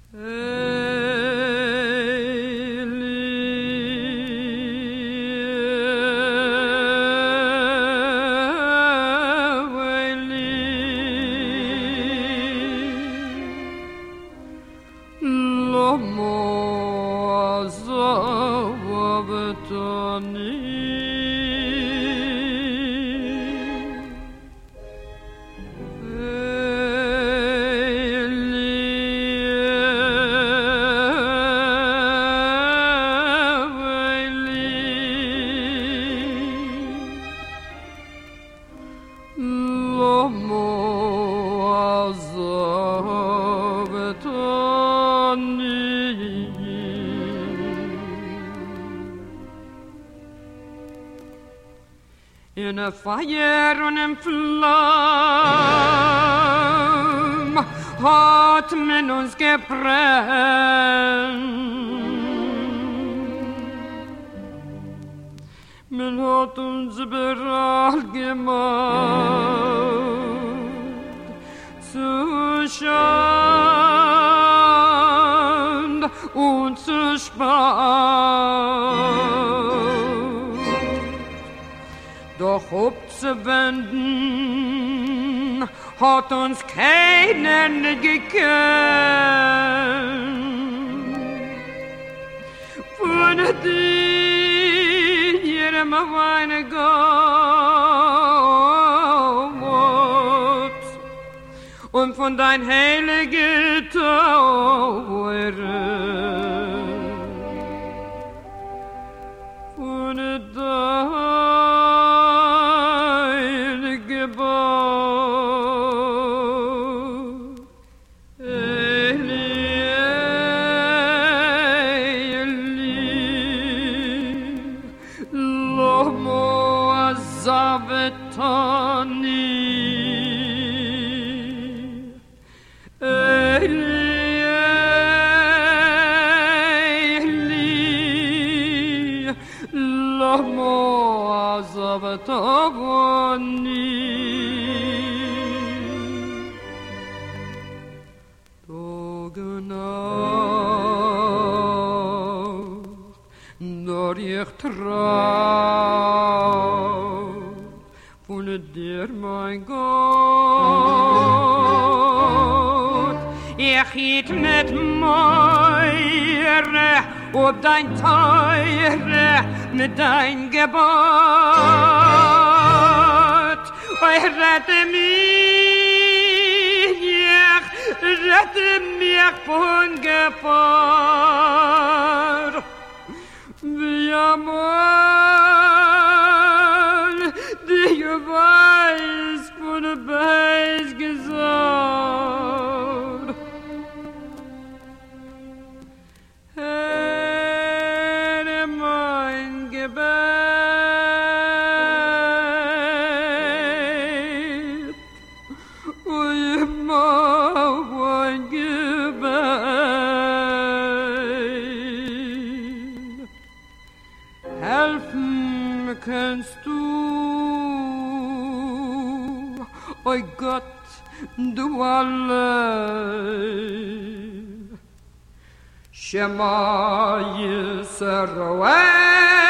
In a fire and in flam hat men uns gebrannt. Men hat uns überall gemacht zu Schand und zu Spart. Doch abzuwenden hat uns keiner gekannt. Von dir immer weine Gott und von dein heilige Tore von dein Gebot. Eli, lomo azavetani. Door ich trau von dir, mein Gott. Ich hielt mit Meure ob dein Teure mit dein Gebot. Rette mich von Gefahr. Wie einmal dich weiß von der Beis gesagt. Höre mein Gebet, und immer mein Gebet. Helfen kannst du, oi Gott, du allein. Shema Yisrael.